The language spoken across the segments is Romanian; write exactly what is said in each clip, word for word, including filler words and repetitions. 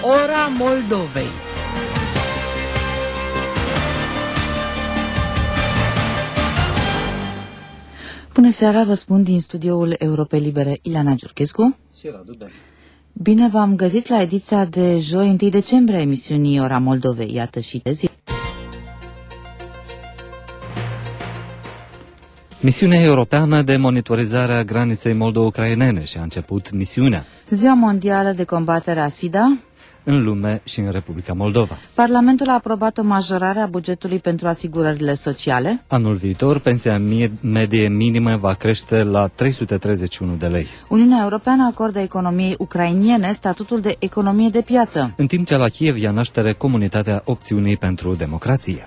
Ora Moldovei. Bună seara, vă spun din studioul Europei Libere Ileana Giurchescu. Și Radu Ben. Bine v-am găsit la ediția de joi, întâi decembrie, a emisiunii Ora Moldovei. Iată și de zi. Misiunea europeană de monitorizare a graniței moldo-ucrainene și a început misiunea. Ziua mondială de combatere a SIDA în lume și în Republica Moldova. Parlamentul a aprobat o majorare a bugetului pentru asigurările sociale. Anul viitor, pensia medie minimă va crește la trei sute treizeci și unu de lei. Uniunea Europeană acordă economiei ucrainiene statutul de economie de piață. În timp ce la Kiev ia naștere Comunitatea Opțiunii pentru Democrație.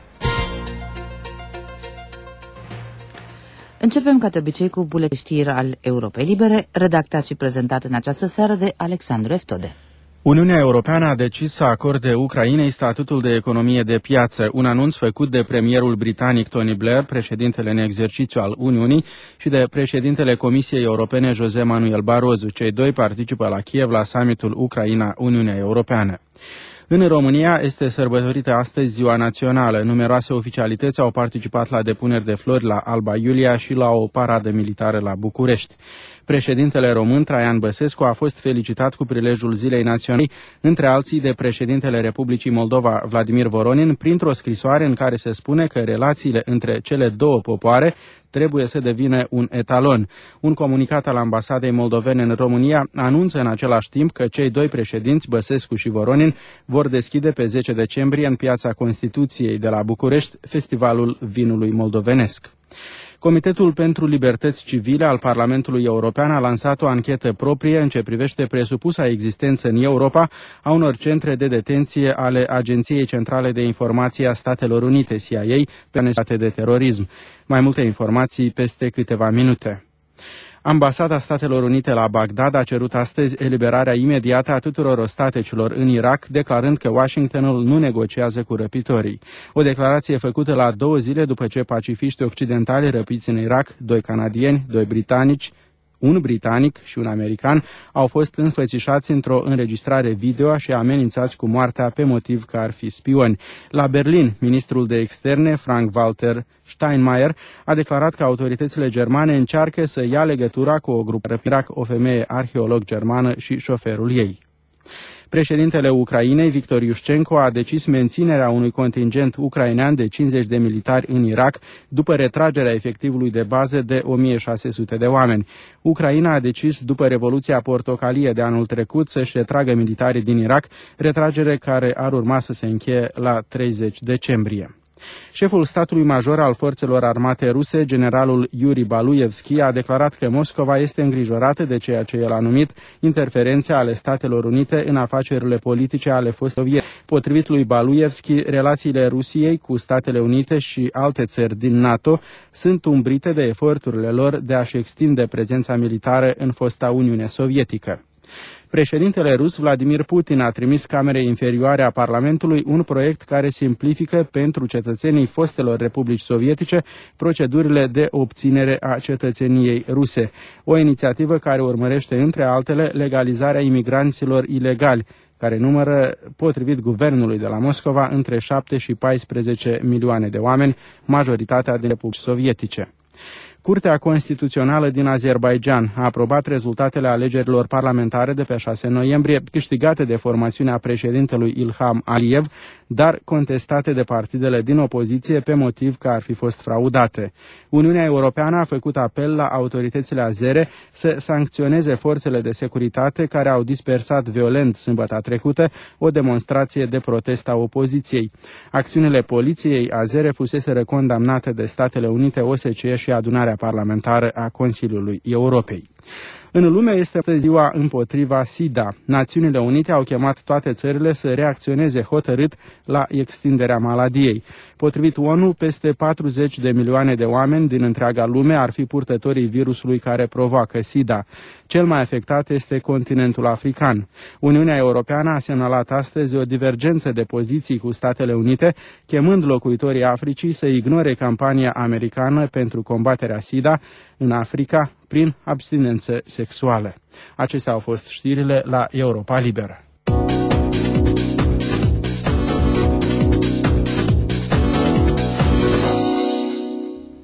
Începem ca de obicei cu buletin știri al Europei Libere, redactat și prezentat în această seară de Alexandru Eftode. Uniunea Europeană a decis să acorde Ucrainei statutul de economie de piață, un anunț făcut de premierul britanic Tony Blair, președintele în exercițiu al Uniunii, și de președintele Comisiei Europene José Manuel Barroso. Cei doi participă la Kiev la summitul Ucraina-Uniunea Europeană. În România este sărbătorită astăzi Ziua Națională. Numeroase oficialități au participat la depuneri de flori la Alba Iulia și la o paradă militară la București. Președintele român, Traian Băsescu, a fost felicitat cu prilejul Zilei Naționale, între alții de președintele Republicii Moldova, Vladimir Voronin, printr-o scrisoare în care se spune că relațiile între cele două popoare trebuie să devină un etalon. Un comunicat al ambasadei moldovene în România anunță în același timp că cei doi președinți, Băsescu și Voronin, vor deschide pe zece decembrie în Piața Constituției de la București festivalul vinului moldovenesc. Comitetul pentru Libertăți Civile al Parlamentului European a lansat o anchetă proprie în ce privește presupusa existență în Europa a unor centre de detenție ale Agenției Centrale de Informație a Statelor Unite, C I A, pe anexate de terorism. Mai multe informații peste câteva minute. Ambasada Statelor Unite la Bagdad a cerut astăzi eliberarea imediată a tuturor ostatecilor în Irak, declarând că Washingtonul nu negociază cu răpitorii. O declarație făcută la două zile după ce pacifiști occidentali răpiți în Irak, doi canadieni, doi britanici, un britanic și un american, au fost înfățișați într-o înregistrare video și amenințați cu moartea pe motiv că ar fi spioni. La Berlin, ministrul de externe, Frank-Walter Steinmeier, a declarat că autoritățile germane încearcă să ia legătura cu o grupă Irak, o femeie arheolog germană și șoferul ei. Președintele Ucrainei, Victor Iușcenko, a decis menținerea unui contingent ucrainean de cincizeci de militari în Irak, după retragerea efectivului de bază de o mie șase sute de oameni. Ucraina a decis, după Revoluția Portocalie de anul trecut, să-și retragă militarii din Irak, retragere care ar urma să se încheie la treizeci decembrie. Șeful statului major al forțelor armate ruse, generalul Yuri Baluyevski, a declarat că Moscova este îngrijorată de ceea ce el a numit interferențe ale Statelor Unite în afacerile politice ale fostei Soviet. Potrivit lui Baluyevski, relațiile Rusiei cu Statele Unite și alte țări din NATO sunt umbrite de eforturile lor de a-și extinde prezența militară în fosta Uniune Sovietică. Președintele rus Vladimir Putin a trimis Camerei Inferioare a Parlamentului un proiect care simplifică pentru cetățenii fostelor republici sovietice procedurile de obținere a cetățeniei ruse. O inițiativă care urmărește, între altele, legalizarea imigranților ilegali, care numără, potrivit guvernului de la Moscova, între șapte și paisprezece milioane de oameni, majoritatea din republici sovietice. Curtea Constituțională din Azerbaidjan a aprobat rezultatele alegerilor parlamentare de pe șase noiembrie, câștigate de formațiunea președintelui Ilham Aliyev, dar contestate de partidele din opoziție pe motiv că ar fi fost fraudate. Uniunea Europeană a făcut apel la autoritățile azere să sancționeze forțele de securitate care au dispersat violent sâmbătă trecută o demonstrație de protest a opoziției. Acțiunile poliției azere fuseseră condamnate de Statele Unite, O S C E și Adunarea Parlamentară a Consiliului Europei. În lume este ziua împotriva SIDA. Națiunile Unite au chemat toate țările să reacționeze hotărât la extinderea maladiei. Potrivit O N U, peste patruzeci de milioane de oameni din întreaga lume ar fi purtătorii virusului care provoacă SIDA. Cel mai afectat este continentul african. Uniunea Europeană a semnalat astăzi o divergență de poziții cu Statele Unite, chemând locuitorii Africii să ignore campania americană pentru combaterea SIDA în Africa prin abstinență sexuală. Acestea au fost știrile la Europa Liberă.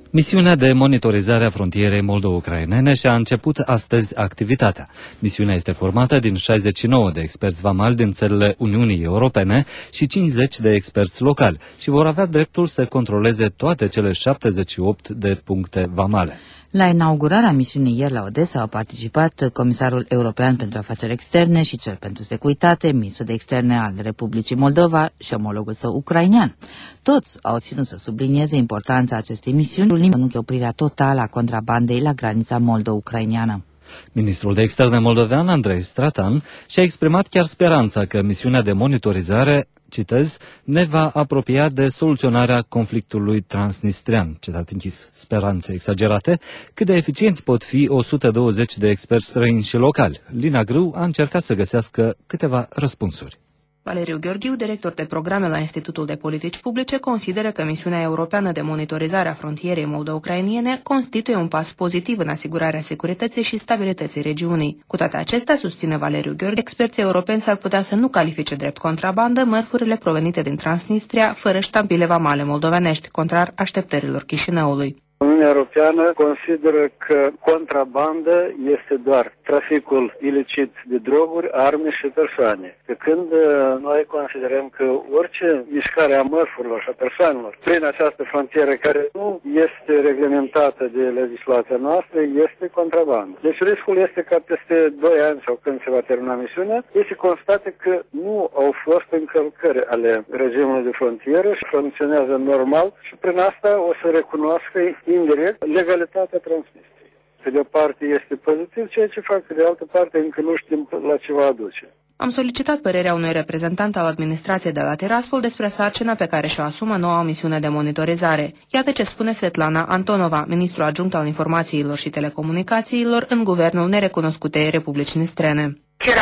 Misiunea de monitorizare a frontierei moldo-ucrainene și-a început astăzi activitatea. Misiunea este formată din șaizeci și nouă de experți vamali din țările Uniunii Europene și cincizeci de experți locali și vor avea dreptul să controleze toate cele șaptezeci și opt de puncte vamale. La inaugurarea misiunii ieri la Odessa au participat Comisarul European pentru Afaceri Externe și cel pentru Securitate, Ministrul de Externe al Republicii Moldova și omologul său ucrainean. Toți au ținut să sublinieze importanța acestei misiuni, în oprirea totală a contrabandei la granița moldo-ucraineană. Ministrul de Externe moldovean, Andrei Stratan, și-a exprimat chiar speranța că misiunea de monitorizare, citez, ne va apropia de soluționarea conflictului transnistrian, citat închis, speranțe exagerate, cât de eficienți pot fi o sută douăzeci de experți străini și locali. Lina Grâu a încercat să găsească câteva răspunsuri. Valeriu Gheorghiu, director de programe la Institutul de Politici Publice, consideră că misiunea europeană de monitorizare a frontierei moldo-ucrainiene constituie un pas pozitiv în asigurarea securității și stabilității regiunii. Cu toate acestea, susține Valeriu Gheorghiu, experții europeni s-ar putea să nu califice drept contrabandă mărfurile provenite din Transnistria, fără ștampile vamale moldovenești, contrar așteptărilor Chișinăului. Uniunea Europeană consideră că contrabandă este doar traficul ilicit de droguri, arme și persoane. Pe când noi considerăm că orice mișcare a mărfurilor și a persoanelor prin această frontieră care nu este reglementată de legislația noastră este contrabandă. Deci riscul este ca peste doi ani sau când se va termina misiunea, ei se constate că nu au fost încălcări ale regimului de frontieră și funcționează normal și prin asta o să recunoască indirect legalitatea Transnistriei. Pe de o parte este pozitiv ceea ce fac, pe de altă parte încă nu știm la ce va aduce. Am solicitat părerea unui reprezentant al administrației de la Tiraspol despre sarcina pe care și-o asumă noua misiune de monitorizare. Iată ce spune Svetlana Antonova, ministru adjunct al informațiilor și telecomunicațiilor în guvernul nerecunoscutei Republici Nistrene.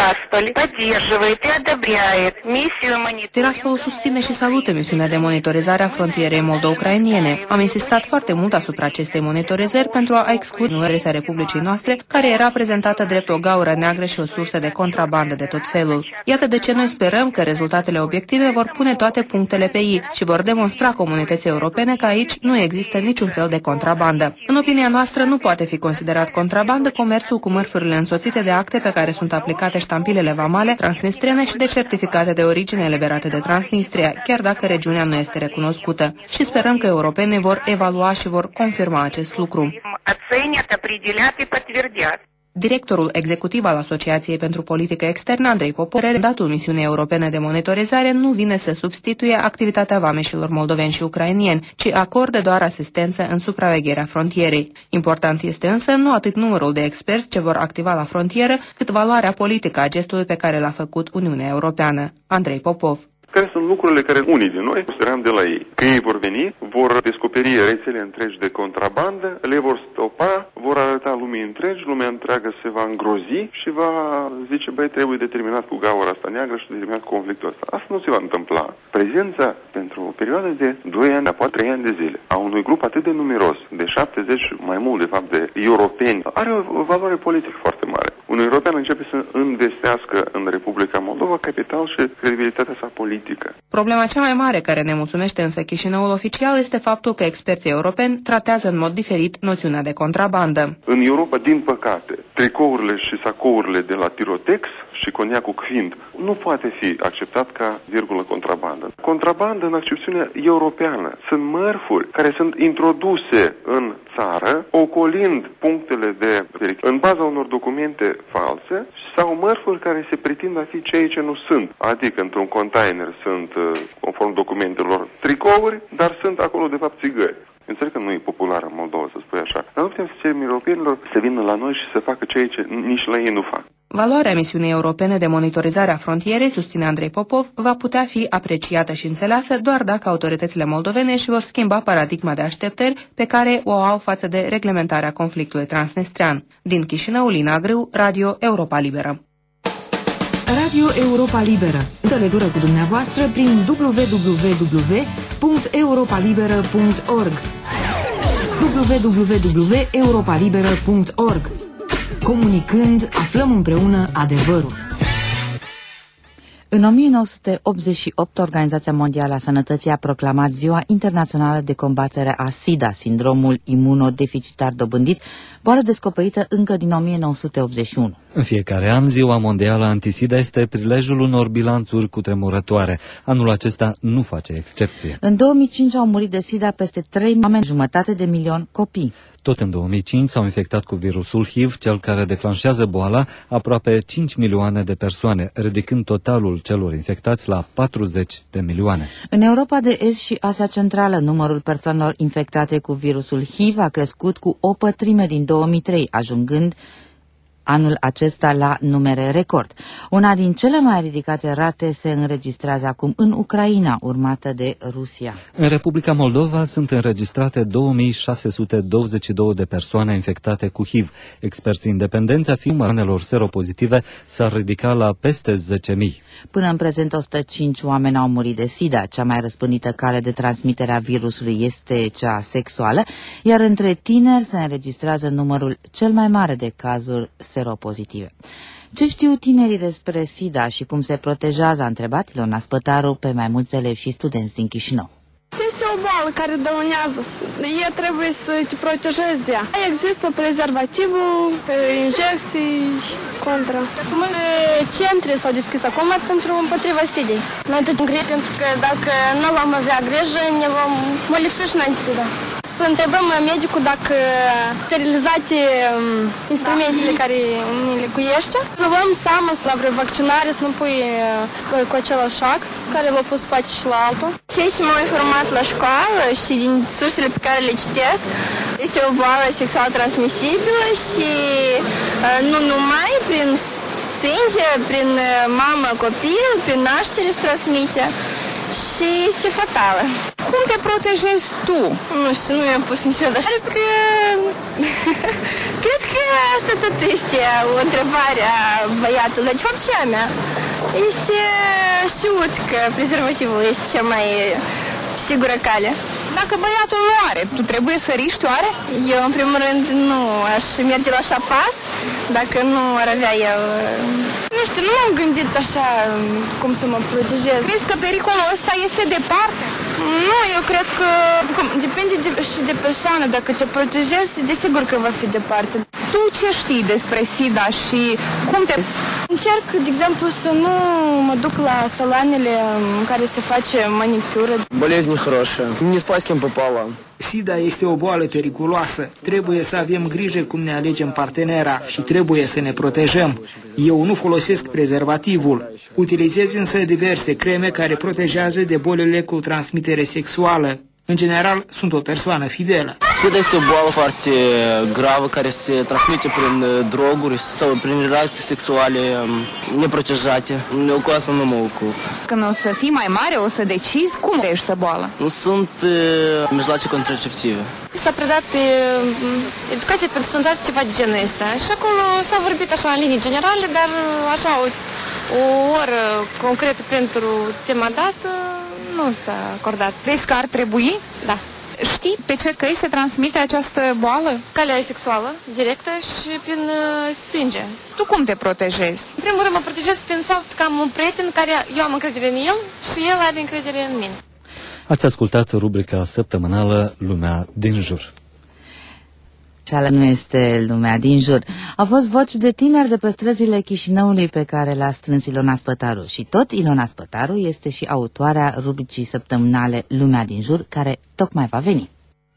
Tiraspol susține și salută misiunea de monitorizare a frontierei moldo-ucrainiene. Am insistat foarte mult asupra acestei monitorizări pentru a exclude numerele Republicii noastre, care era prezentată drept o gaură neagră și o sursă de contrabandă de tot felul. Iată de ce noi sperăm că rezultatele obiective vor pune toate punctele pe i și vor demonstra comunității europene că aici nu există niciun fel de contrabandă. În opinia noastră, nu poate fi considerat contrabandă comerțul cu mărfurile însoțite de acte pe care sunt aplicate ștampilele vamale transnistriene și de certificate de origine eliberate de Transnistria, chiar dacă regiunea nu este recunoscută. Și sperăm că europenii vor evalua și vor confirma acest lucru. Directorul executiv al Asociației pentru Politică Externă, Andrei Popov, mandatul misiunii europene de monitorizare nu vine să substituie activitatea vameșilor moldoveni și ucrainieni, ci acordă doar asistență în supravegherea frontierei. Important este însă nu atât numărul de experți ce vor activa la frontieră, cât valoarea politică a gestului pe care l-a făcut Uniunea Europeană. Andrei Popov. Care sunt lucrurile care unii din noi speram de la ei? Că ei vor veni, vor descoperi rețele întregi de contrabandă, le vor stopa, vor arăta lumii întregi, lumea întreagă se va îngrozi și va zice, băi, trebuie determinat cu gaura asta neagră și determinat cu conflictul ăsta. Asta nu se va întâmpla. Prezența pentru o perioadă de doi ani, apoi trei ani de zile, a unui grup atât de numeros, de șaptezeci mai mult de fapt de europeni, are o valoare politică foarte mare. Un european începe să învestească în Republica Moldova capital și credibilitatea sa politică. Problema cea mai mare care ne mulțumește însă Chișinăul oficial este faptul că experții europeni tratează în mod diferit noțiunea de contrabandă. În Europa, din păcate, tricourile și sacourile de la Tirotex și coniacul Quint nu poate fi acceptat ca virgulă contrabandă. Contrabandă în accepțiunea europeană sunt mărfuri care sunt introduse în țară, ocolind punctele de verificare în baza unor documente false sau mărfuri care se pretind a fi ceea ce nu sunt. Adică într-un container sunt, conform documentelor, tricouri, dar sunt acolo de fapt țigări. Înțeleg că nu e popular în Moldova, să spui așa. Dar nu putem să cerem europenilor să vină la noi și să facă ceea ce nici la ei nu fac. Valoarea misiunii europene de monitorizare a frontierei, susține Andrei Popov, va putea fi apreciată și înțeleasă doar dacă autoritățile moldovene își vor schimba paradigma de așteptări pe care o au față de reglementarea conflictului transnistrian. Din Chișinău, Lina Grâu, Radio Europa Liberă. Radio Europa Liberă. În legătură cu dumneavoastră prin w w w punct europa liberă punct org w w w punct europa liberă punct org. Comunicând, aflăm împreună adevărul. În o mie nouă sute optzeci și opt, Organizația Mondială a Sănătății a proclamat Ziua Internațională de Combatere a SIDA, sindromul imunodeficitar dobândit, boală descoperită încă din o mie nouă sute optzeci și unu. În fiecare an, Ziua Mondială Antisida este prilejul unor bilanțuri cutremurătoare. Anul acesta nu face excepție. În două mii cinci au murit de SIDA peste trei oameni, jumătate de milion copii. Tot în două mii cinci s-au infectat cu virusul H I V, cel care declanșează boala, aproape cinci milioane de persoane, ridicând totalul celor infectați la patruzeci de milioane. În Europa de Est și Asia Centrală, numărul persoanelor infectate cu virusul H I V a crescut cu o pătrime din două mii trei, ajungând anul acesta la numere record. Una din cele mai ridicate rate se înregistrează acum în Ucraina, urmată de Rusia. În Republica Moldova sunt înregistrate două mii șase sute douăzeci și două de persoane infectate cu H I V. Experții independenți afirmă că numărul seropozitive s-ar ridica la peste zece mii. Până în prezent, o sută cinci oameni au murit de SIDA. Cea mai răspândită cale de transmitere a virusului este cea sexuală, iar între tineri se înregistrează numărul cel mai mare de cazuri seropozitive. Ce știu tinerii despre SIDA și cum se protejează, a întrebat Ilona Spătaru pe mai mulți elevi și studenți din Chișinău. Este o boală care dăunează. E trebuie să te protejezi ea. Există prezervativul, injecții, contra. Multe centre s-au deschis acum pentru împotriva SIDA-i. Noi tot îngrijim pentru că dacă nu vom avea grijă, ne vom mă lipsește înainte SIDA. Să întrebăm medicul dacă sterilizate instrumentele care ne lecuiește. Să luăm seama să la vreo vaccinare, să nu pui cu același șac care l-a pus poate și la altul. Cei ce m-au informat la școală și din sursele pe care le citesc, este o boală sexual transmisibilă și nu numai prin sânge, prin mamă copil, prin naștere se transmite și este fatală. Cum te protejezi tu? Nu știu, nu mi-am pus niciodată. Cred că... Cred că asta tot este o întrebare a băiatului. De fapt, cea mea este știut că prezervativul este cea mai sigură cale. Dacă băiatul nu are, tu trebuie să riști oare? Eu, în primul rând, nu aș merge la așa pas, dacă nu ar avea el... Nu știu, nu m-am gândit așa cum să mă protejez. Crezi că pericolul ăsta este departe? Nu, eu cred că depinde de, și de persoană. Dacă te protejezi, desigur că va fi departe. Tu ce știi despre SIDA și cum te... Încerc, de exemplu, să nu mă duc la saloanele în care se face manicură. Болезнь нехорошая. Не спать с кем попало. SIDA este o boală periculoasă. Trebuie să avem grijă cum ne alegem partenera și trebuie să ne protejăm. Eu nu folosesc prezervativul. Utilizez însă diverse creme care protejează de bolile cu transmitere sexuală. În general, sunt o persoană fidelă. SIDA este o boală foarte gravă care se transmite prin droguri sau prin relații sexuale neprotejate. Cu asta nu mă ocup. Când o să fii mai mare, o să decizi cum ești boală. Nu sunt mijloace contraceptive. S-a predat pe educație pentru sănătate, ceva de genul ăsta. Și acolo s-a vorbit așa în linii generale, dar așa o, o oră concretă pentru tema dată nu s-a acordat. Crezi că ar trebui? Da. Știi pe ce căi se transmite această boală? Calea sexuală, directă și prin uh, sânge. Tu cum te protejezi? În primul rând mă protejez prin faptul că am un prieten care eu am încredere în el și el are încredere în mine. Ați ascultat rubrica săptămânală Lumea din Jur. Nu este lumea din jur. Au fost voci de tineri de pe străzile Chișinăului pe care le-a strâns Ilona Spătaru. Și tot Ilona Spătaru este și autoarea rubricii săptămânale Lumea din Jur, care tocmai va veni.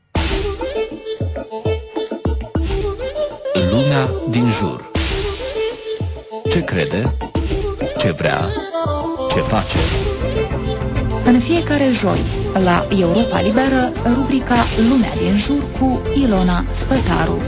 Lumea din jur. Ce crede? Ce vrea? Ce face? În fiecare joi, la Europa Liberă, rubrica Lumea din Jur cu Ilona Spătaru.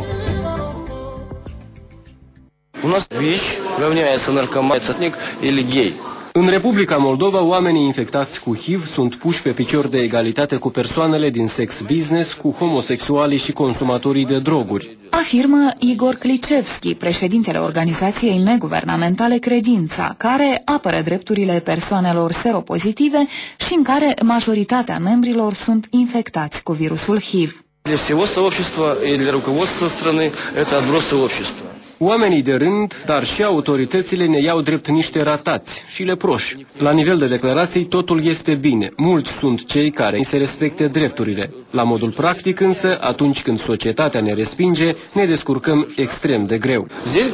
У нас ВИЧ равняется наркоман, сотник или гей. În Republica Moldova, oamenii infectați cu H I V sunt puși pe picior de egalitate cu persoanele din sex business, cu homosexualii și consumatorii de droguri. Afirmă Igor Klicevski, președintele organizației neguvernamentale Credința, care apără drepturile persoanelor seropozitive și în care majoritatea membrilor sunt infectați cu virusul H I V. Для всего сообщества и для руководства страны это отбросы общества. Oamenii de rând, dar și autoritățile ne iau drept niște ratați și leproși. La nivel de declarații, totul este bine. Mulți sunt cei care îi se respecte drepturile. La modul practic însă, atunci când societatea ne respinge, ne descurcăm extrem de greu.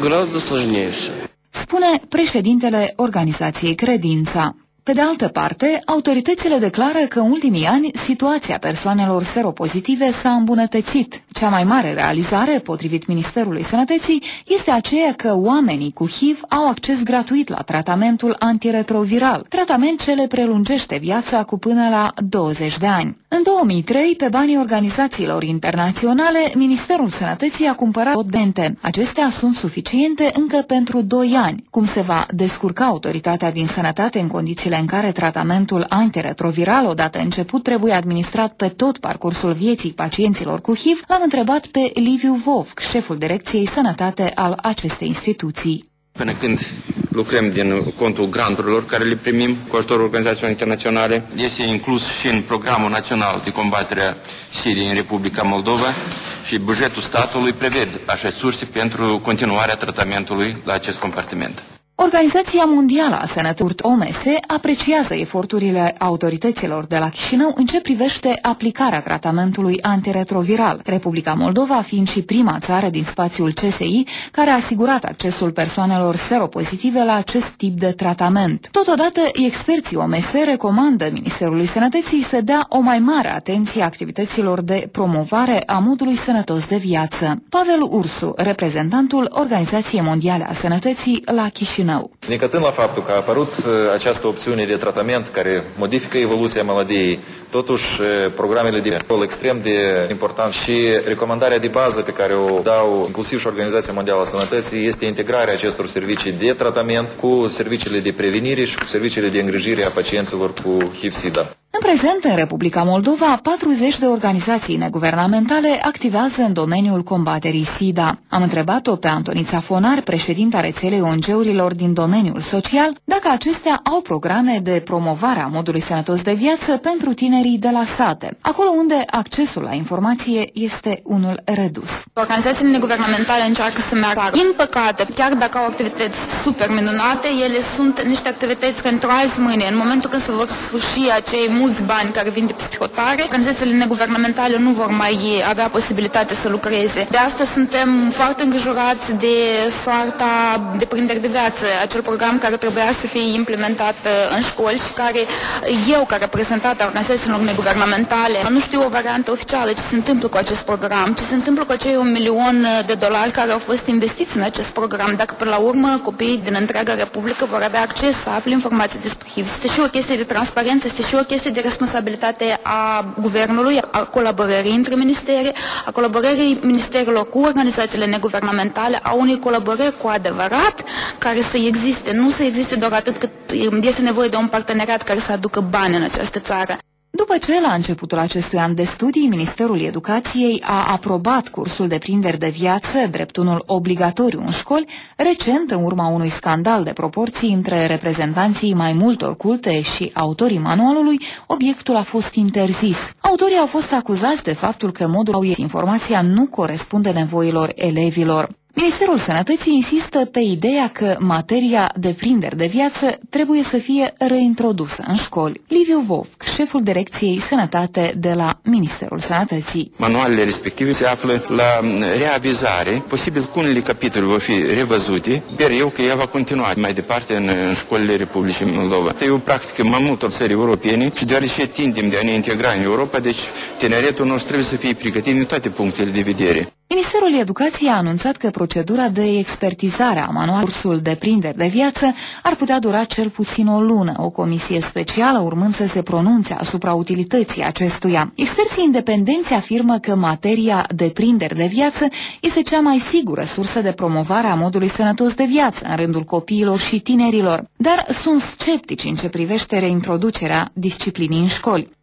Spune președintele organizației Credința. Pe de altă parte, autoritățile declară că în ultimii ani situația persoanelor seropozitive s-a îmbunătățit. Cea mai mare realizare, potrivit Ministerului Sănătății, este aceea că oamenii cu H I V au acces gratuit la tratamentul antiretroviral, tratament ce le prelungește viața cu până la douăzeci de ani. În două mii trei, pe banii organizațiilor internaționale, Ministerul Sănătății a cumpărat dente. Acestea sunt suficiente încă pentru doi ani. Cum se va descurca autoritatea din sănătate în condițiile în care tratamentul antiretroviral, odată început, trebuie administrat pe tot parcursul vieții pacienților cu H I V, l-am întrebat pe Liviu Vovc, șeful Direcției Sănătate al acestei instituții. Până când lucrăm din contul granturilor care le primim cu ajutorul organizațiilor internaționale, este inclus și în programul național de combatere a Siriei în Republica Moldova și bugetul statului prevede așa surse pentru continuarea tratamentului la acest compartiment. Organizația Mondială a Sănătății O M S apreciază eforturile autorităților de la Chișinău în ce privește aplicarea tratamentului antiretroviral, Republica Moldova fiind și prima țară din spațiul C S I care a asigurat accesul persoanelor seropozitive la acest tip de tratament. Totodată, experții O M S recomandă Ministerului Sănătății să dea o mai mare atenție activităților de promovare a modului sănătos de viață. Pavel Ursu, reprezentantul Organizației Mondiale a Sănătății la Chișinău. Necătând la faptul că a apărut această opțiune de tratament care modifică evoluția maladiei, totuși programele de rol extrem de important și recomandarea de bază pe care o dau inclusiv și Organizația Mondială a Sănătății este integrarea acestor servicii de tratament cu serviciile de prevenire și cu serviciile de îngrijire a pacienților cu H I V-SIDA. În prezent, în Republica Moldova, patruzeci de organizații neguvernamentale activează în domeniul combaterii SIDA. Am întrebat-o pe Antonița Fonar, președinta rețelei O N G-urilor din domeniul social, dacă acestea au programe de promovare a modului sănătos de viață pentru tinerii de la sate, acolo unde accesul la informație este unul redus. Organizațiile neguvernamentale încearcă să meargă. Din păcate, chiar dacă au activități super minunate, ele sunt niște activități care într-o azi mâine, în momentul când se vor sfârși acei mulți bani care vin de peste hotare, organizațiile neguvernamentale nu vor mai avea posibilitate să lucreze. De asta suntem foarte îngrijorați de soarta de prinderi de viață, acel program care trebuia să fie implementat în școli și care eu, ca reprezentant a organizațiilor neguvernamentale, nu știu o variantă oficială ce se întâmplă cu acest program, ce se întâmplă cu acei un milion de dolari care au fost investiți în acest program, dacă până la urmă copiii din întreaga Republică vor avea acces să afle informații despre H I V. Este și o chestie de transparență, este și o chestie de responsabilitate a guvernului, a colaborării între ministere, a colaborării ministerilor cu organizațiile neguvernamentale, a unei colaborări cu adevărat care să existe, nu să existe doar atât cât este nevoie de un parteneriat care să aducă bani în această țară. După ce, la începutul acestui an de studii, Ministerul Educației a aprobat cursul de prinderi de viață, drept unul obligatoriu în școli, recent, în urma unui scandal de proporții între reprezentanții mai multor culte și autorii manualului, obiectul a fost interzis. Autorii au fost acuzați de faptul că modul informația nu corespunde nevoilor elevilor. Ministerul Sănătății insistă pe ideea că materia de prinderi de viață trebuie să fie reintrodusă în școli. Liviu Vovc, șeful Direcției Sănătate de la Ministerul Sănătății. Manualele respective se află la reavizare, posibil că unele capitole vor fi revăzute, iar eu că ea va continua mai departe în, în școlile Republicii Moldova. E o practică mai mult al țării europene și deoarece tindem de a ne integra în Europa, deci tineretul nostru trebuie să fie pregătit din toate punctele de vedere. Ministerul Educației a anunțat că procedura de expertizare a manualului cursul de prinderi de viață ar putea dura cel puțin o lună, o comisie specială urmând să se pronunțe asupra utilității acestuia. Experții independenți afirmă că materia de prinderi de viață este cea mai sigură sursă de promovare a modului sănătos de viață în rândul copiilor și tinerilor, dar sunt sceptici în ce privește reintroducerea disciplinii în școli.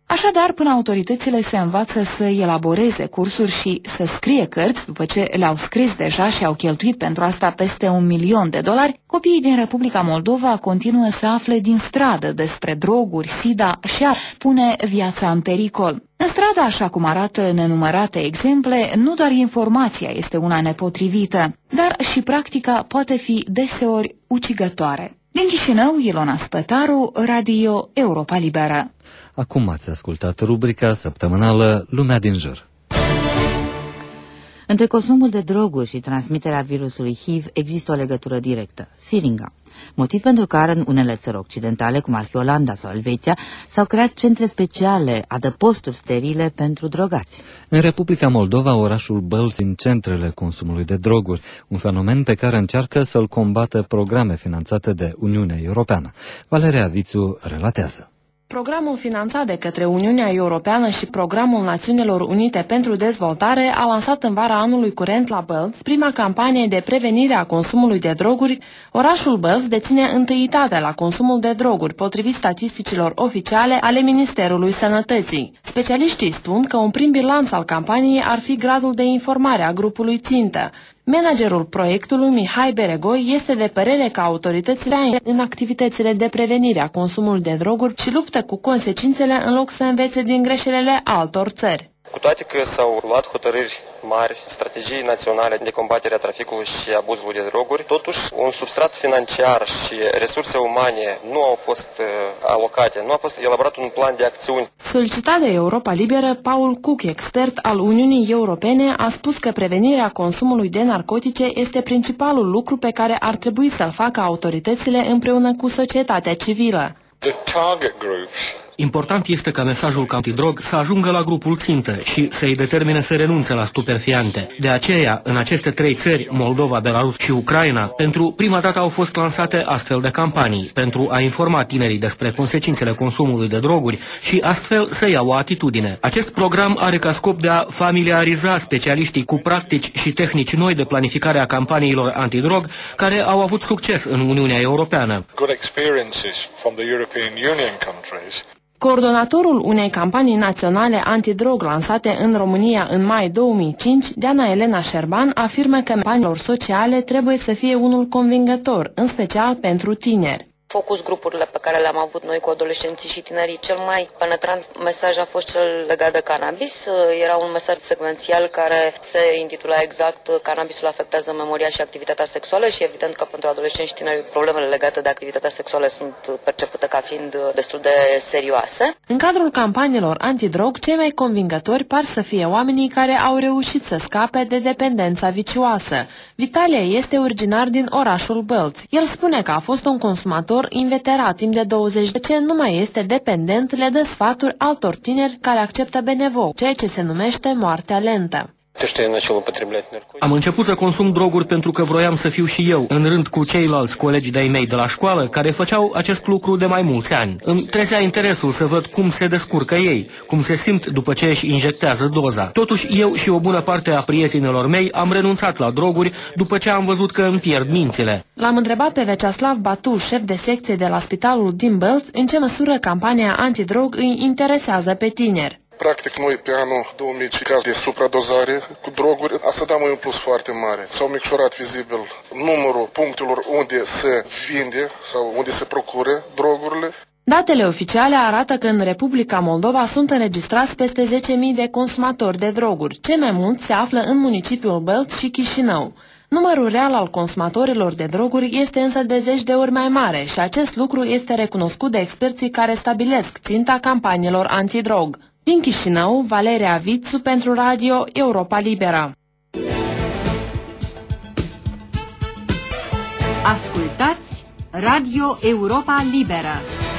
Așadar, până autoritățile se învață să elaboreze cursuri și să scrie cărți, după ce le-au scris deja și au cheltuit pentru asta peste un milion de dolari, copiii din Republica Moldova continuă să afle din stradă despre droguri, sida și a pune viața în pericol. În stradă, așa cum arată nenumărate exemple, nu doar informația este una nepotrivită, dar și practica poate fi deseori ucigătoare. Din Chișinău, Ilona Spătaru, Radio Europa Liberă. Acum ați ascultat rubrica săptămânală Lumea din jur. Între consumul de droguri și transmiterea virusului H I V există o legătură directă, siringa. Motiv pentru care în unele țări occidentale, cum ar fi Olanda sau Elveția, s-au creat centre speciale, adăposturi sterile pentru drogați. În Republica Moldova, orașul Bălți în centrele consumului de droguri, un fenomen pe care încearcă să-l combată programe finanțate de Uniunea Europeană. Valeria Vițu relatează. Programul finanțat de către Uniunea Europeană și Programul Națiunilor Unite pentru Dezvoltare a lansat în vara anului curent la Bălți prima campanie de prevenire a consumului de droguri. Orașul Bălți deține întâietatea la consumul de droguri, potrivit statisticilor oficiale ale Ministerului Sănătății. Specialiștii spun că un prim bilanț al campaniei ar fi gradul de informare a grupului țintă. Managerul proiectului, Mihai Beregoi, este de părere că autoritățile în activitățile de prevenire a consumului de droguri și luptă cu consecințele în loc să învețe din greșelile altor țări. Cu toate că s-au luat hotărâri mari, strategii naționale de combatere a traficului și abuzului de droguri, totuși un substrat financiar și resurse umane nu au fost uh, alocate, nu a fost elaborat un plan de acțiuni. Solicitat de Europa Liberă, Paul Cook, expert al Uniunii Europene, a spus că prevenirea consumului de narcotice este principalul lucru pe care ar trebui să-l facă autoritățile împreună cu societatea civilă. The target groups. Important este ca mesajul antidrog să ajungă la grupul țintă și să-i determine să renunțe la stupefiante. De aceea, în aceste trei țări, Moldova, Belarus și Ucraina, pentru prima dată au fost lansate astfel de campanii, pentru a informa tinerii despre consecințele consumului de droguri și astfel să ia o atitudine. Acest program are ca scop de a familiariza specialiștii cu practici și tehnici noi de planificare a campaniilor antidrog, care au avut succes în Uniunea Europeană. Good experiences from the European Union countries. Coordonatorul unei campanii naționale antidrog lansate în România în mai două mii cinci, Diana Elena Șerban, afirmă că campaniilor sociale trebuie să fie unul convingător, în special pentru tineri. Focus grupurile pe care le-am avut noi cu adolescenții și tinerii, cel mai penetrant mesaj a fost cel legat de cannabis. Era un mesaj secvențial care se intitula exact "Cannabisul afectează memoria și activitatea sexuală" și evident că pentru adolescenți și tineri problemele legate de activitatea sexuală sunt percepute ca fiind destul de serioase. În cadrul campaniilor antidrog, cei mai convingători par să fie oamenii care au reușit să scape de dependența vicioasă. Vitalia este originar din orașul Bălți. El spune că a fost un consumator inveterat timp de douăzeci de ani, nu mai este dependent, le dă sfaturi altor tineri care acceptă benevol, ceea ce se numește moartea lentă. Am început să consum droguri pentru că vroiam să fiu și eu, în rând cu ceilalți colegi de-ai mei de la școală, care făceau acest lucru de mai mulți ani. Îmi trezea interesul să văd cum se descurcă ei, cum se simt după ce își injectează doza. Totuși, eu și o bună parte a prietenilor mei am renunțat la droguri după ce am văzut că îmi pierd mințile. L-am întrebat pe Veceslav Batu, șef de secție de la Spitalul din Bălți, în ce măsură campania antidrog îi interesează pe tineri. Practic, noi pe anul două mii cinci caz de supradozare cu droguri, asta da un plus foarte mare. S-au micșorat vizibil numărul punctelor unde se vinde sau unde se procură drogurile. Datele oficiale arată că în Republica Moldova sunt înregistrați peste zece mii de consumatori de droguri. Cei mai mulți se află în municipiul Bălți și Chișinău. Numărul real al consumatorilor de droguri este însă de zeci de ori mai mare și acest lucru este recunoscut de experții care stabilesc ținta campaniilor antidrog. Din Chișinău, Valeria Vițu pentru Radio Europa Liberă. Ascultați Radio Europa Liberă.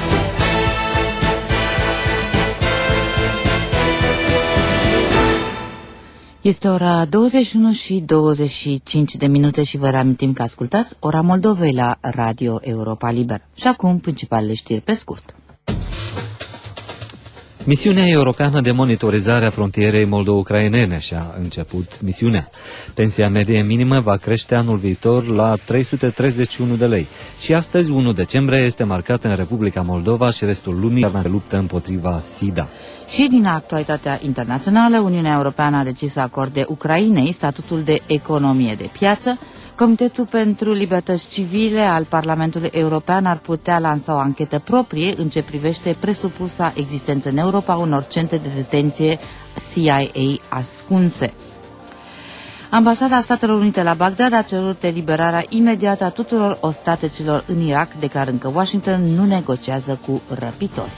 Este ora douăzeci și unu și douăzeci și cinci de minute și vă reamintim că ascultați Ora Moldovei la Radio Europa Liberă. Și acum, principalele știri pe scurt. Misiunea europeană de monitorizare a frontierei moldo-ucrainene și-a început misiunea. Pensia medie minimă va crește anul viitor la trei sute treizeci și unu de lei și astăzi, unu decembrie, este marcat în Republica Moldova și restul lumii care luptă împotriva SIDA. Și din actualitatea internațională, Uniunea Europeană a decis să acorde Ucrainei statutul de economie de piață. Comitetul pentru Libertăți Civile al Parlamentului European ar putea lansa o anchetă proprie în ce privește presupusa existență în Europa unor centre de detenție C I A ascunse. Ambasada Statelor Unite la Bagdad a cerut eliberarea imediată a tuturor ostatecilor în Irak, declarând că Washington nu negociază cu răpitori.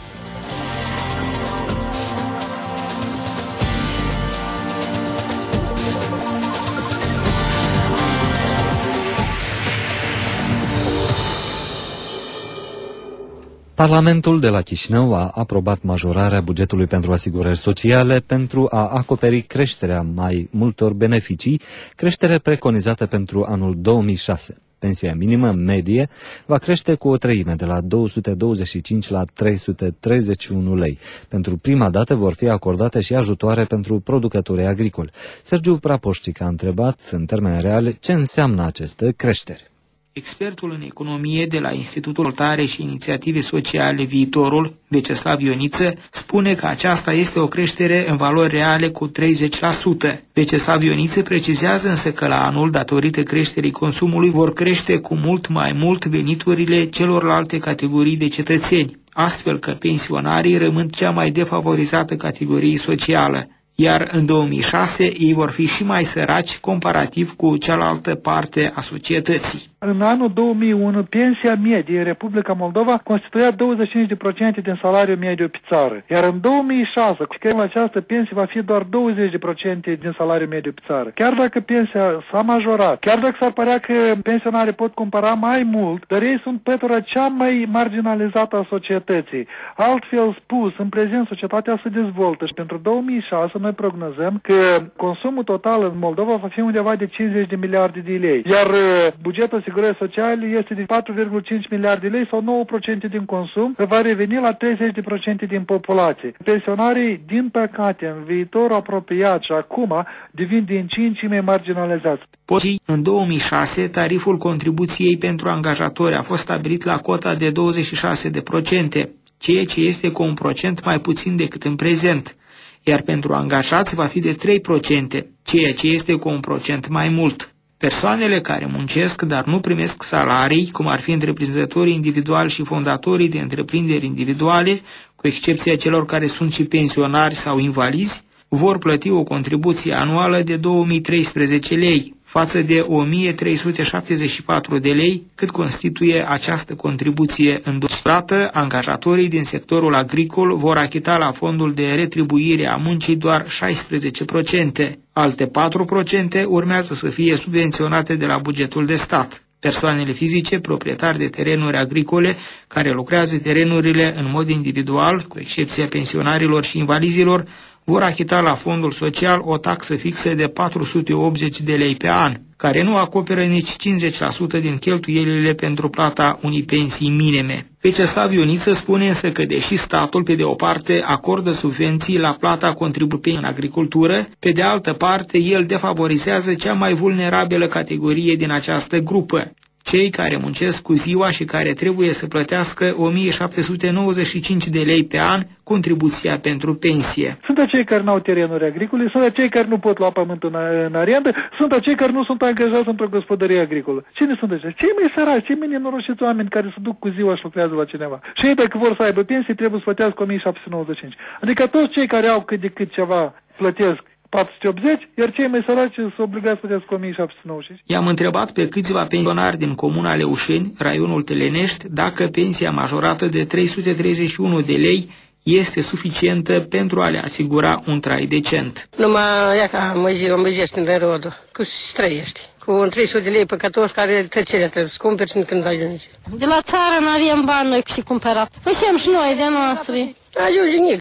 Parlamentul de la Chișinău a aprobat majorarea bugetului pentru asigurări sociale pentru a acoperi creșterea mai multor beneficii, creștere preconizată pentru anul două mii șase. Pensia minimă medie va crește cu o treime, de la două sute douăzeci și cinci la trei sute treizeci și unu lei. Pentru prima dată vor fi acordate și ajutoare pentru producătorii agricoli. Sergiu Prapoșcic a întrebat în termeni reale ce înseamnă aceste creșteri. Expertul în economie de la Institutul Dezvoltare și Inițiative Sociale Viitorul, Veceslav Ioniță, spune că aceasta este o creștere în valori reale cu treizeci la sută. Veceslav Ioniță precizează însă că la anul, datorită creșterii consumului, vor crește cu mult mai mult veniturile celorlalte categorii de cetățeni, astfel că pensionarii rămân cea mai defavorizată categorie socială, iar în două mii șase ei vor fi și mai săraci comparativ cu cealaltă parte a societății. În anul două mii unu, pensia medie în Republica Moldova constituia douăzeci și cinci la sută din salariul mediu pe țară. Iar în două mii șase, că această pensie va fi doar douăzeci la sută din salariul mediu pe țară. Chiar dacă pensia s-a majorat, chiar dacă s-ar părea că pensionarii pot cumpăra mai mult, dar ei sunt pătura cea mai marginalizată a societății. Altfel spus, în prezent societatea se dezvoltă și pentru două mii șase noi prognozăm că consumul total în Moldova va fi undeva de cincizeci de miliarde de lei. Iar bugetul asigurări sociale este de patru virgulă cinci miliarde de lei sau nouă la sută din consum, va reveni la treizeci la sută din populație. Pensionarii, din păcate, în viitor apropiat și acum devin din ce în ce mai marginalizați. În două mii șase, tariful contribuției pentru angajatori a fost stabilit la cota de douăzeci și șase la sută, ceea ce este cu un procent mai puțin decât în prezent, iar pentru angajați va fi de trei la sută, ceea ce este cu un procent mai mult. Persoanele care muncesc, dar nu primesc salarii, cum ar fi întreprinzătorii individuali și fondatorii de întreprinderi individuale, cu excepția celor care sunt și pensionari sau invalizi, vor plăti o contribuție anuală de două mii treisprezece lei, față de o mie trei sute șaptezeci și patru de lei, cât constituie această contribuție în plată. Angajatorii din sectorul agricol vor achita la fondul de retribuire a muncii doar șaisprezece la sută. Alte patru la sută urmează să fie subvenționate de la bugetul de stat. Persoanele fizice, proprietari de terenuri agricole, care lucrează terenurile în mod individual, cu excepția pensionarilor și invalizilor, vor achita la fondul social o taxă fixă de patru sute optzeci de lei pe an, care nu acoperă nici cincizeci la sută din cheltuielile pentru plata unei pensii minime. Veceslav Ioniță spune însă că deși statul, pe de o parte, acordă subvenții la plata contribuției în agricultură, pe de altă parte, el defavorizează cea mai vulnerabilă categorie din această grupă, cei care muncesc cu ziua și care trebuie să plătească o mie șapte sute nouăzeci și cinci de lei pe an contribuția pentru pensie. Sunt acei care nu au terenuri agricole, sunt acei care nu pot lua pământ în, în arendă, sunt acei care nu sunt angajați într-o gospodărie agricolă. Cine sunt aceștia? Cei mai săraci, cei mai nenorociți oameni care se duc cu ziua și lucrează la cineva. Și ei, dacă vor să aibă pensie, trebuie să plătească o mie șapte sute nouăzeci și cinci. Adică toți cei care au cât de cât ceva plătesc patru sute optzeci, iar cei mai săraci sunt obligați să plătească o mie șapte sute nouăzeci și cinci. I-am întrebat pe câțiva pensionari din comuna Leușeni, raionul Telenești, dacă pensia majorată de trei sute treizeci și unu de lei este suficientă pentru a le asigura un trai decent. Numai ea ca mă îmbăgești în rodul, cu și trăiești. Cu un trei sute de lei păcătoși care tăcerea trebuie să cumperi și când ajungi. De la țară nu avem bani noi și cumpărat. Făceam și noi de noastre. Ajunge nic,